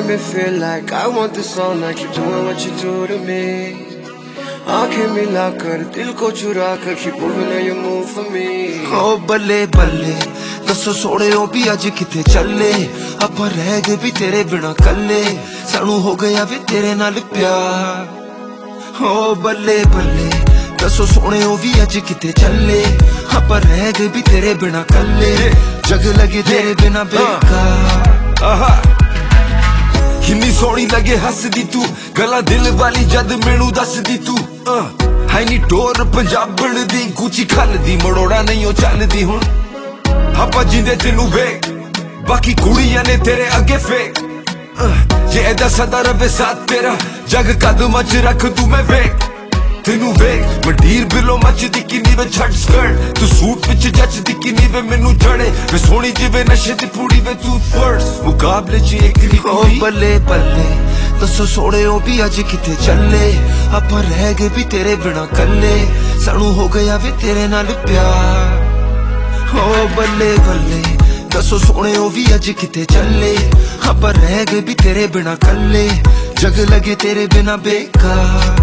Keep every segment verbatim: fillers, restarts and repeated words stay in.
make me feel like I want this all night. Keep doing what you do to me. आंखें मिला कर दिल को चुरा कर keep moving how you move for me. ओ बल्ले बल्ले दसो सोने ओ भी अज किथे चले ਆਪਾਂ रह गए भी तेरे बिना कल्ले सानू हो गया भी तेरे नाल प्यार ओ बल्ले बल्ले दसो सोने ओ भी अज किथे चले ਆਪਾਂ रह गए भी तेरे बिना कल्ले जग लगे तेरे बिना बेकार किन्नी सोहनी लगे हसदी तू गला दिल वाली जद मैनू दसदी तू है नी टोर पंजाबण दी गुची खलदी मड़ोड़ा नहीं ओ चलदी हुण ਆਪਾਂ जिंदे तेनू वेख बाकी कुड़ियां ने तेरे अगे फेक जे एदा सदा रवे साथ तेरा जग कदम च रख तू मैं वेख तेनू वेख मंडीर बिलो मचदी किन्नी वे छट स्कर्ट तू सूट विच जचदी किन्नी वे मैनू जड़े वे सोहनी जिवे नशे दी पूड़ी वे तू फर्स्ट मुकाबले च एक नी कोई बल्ले बल्ले दसो सोने ओ भी अज किथे चले ਆਪਾਂ रह गए भी तेरे बिना कल्ले सानू हो गया वे तेरे नाल प्यार ओ बल्ले बल्ले दसो सोने ओ भी अज किथे चले ਆਪਾਂ रह गए भी तेरे बिना कल्ले जग लगे तेरे बिना बेकार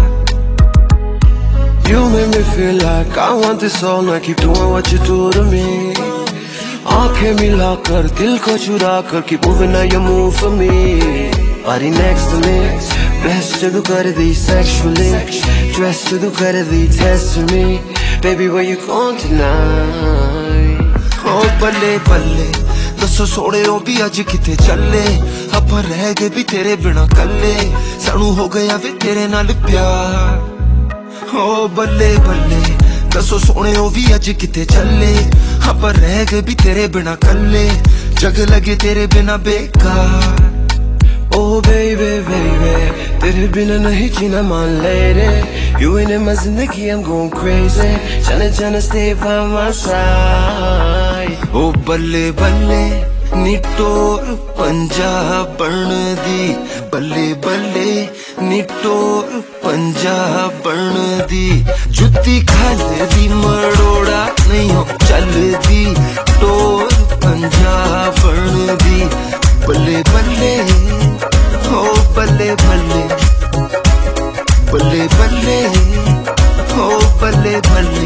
You make me feel like I want this all night. Keep doing what you do to me. आंखें मिला कर दिल को चुरा कर keep moving how you move for me. Body next to me, best to do कर दी sexually, dress to do कर दी test to me. Baby where you going tonight? Oh बल्ले बल्ले दसो सोने ओ भी अज किथे चले ਆਪਾਂ रह गए भी तेरे बिना कल्ले सानू हो गया वे तेरे नाल प्यार ओ बल्ले बल्ले दसो सोने ओ भी अज किथे चले ਆਪਾਂ रह गए भी तेरे बिना कल्ले जग लगे तेरे बिना बेकार Oh baby baby तेरे बिना नहीं जीना मान ले रे You ain't in my zindagi I'm going crazy Tryna tryna stay by my side ओ बल्ले बल्ले नी टोर पंजाबण दी बल्ले बल्ले नी टोर पंजाबण दी जुत्ती खलदी मड़ोड़ा नहीं हो चलदी टोर पंजाबण दी बल्ले बल्ले ओ बल्ले बल्ले बल्ले बल्ले ओ बल्ले बल्ले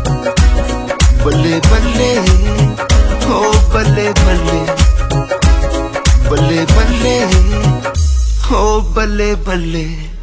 बल्ले बल्ले ओ बल्ले बल्ले बल्ले बल्ले ओ बल्ले बल्ले